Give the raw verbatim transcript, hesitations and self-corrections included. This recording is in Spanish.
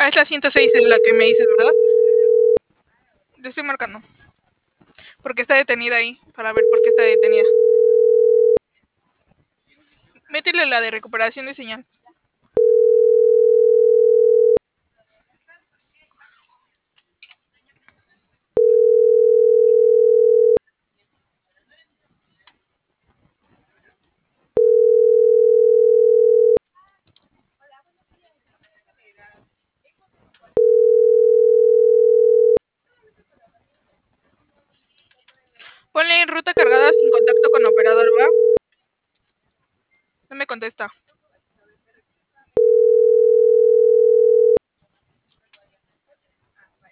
Ah, es la ciento seis de la que me dices, ¿verdad? Le estoy marcando. Porque está detenida ahí, para ver por qué está detenida. Métele la de recuperación de señal. Ponle en ruta cargada sin contacto con operador, ¿va? No me contesta.